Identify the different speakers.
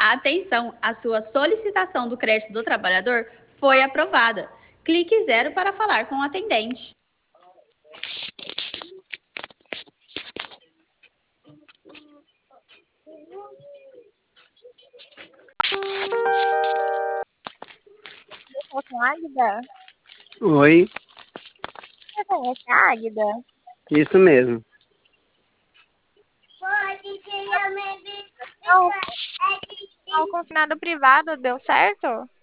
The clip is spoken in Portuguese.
Speaker 1: Atenção, a sua solicitação do crédito do trabalhador foi aprovada. Clique 0 para falar com o atendente.
Speaker 2: Com a Águida?
Speaker 3: Oi,
Speaker 2: Você conhece a Águida?
Speaker 3: isso mesmo.
Speaker 2: Não, o confinado privado deu certo?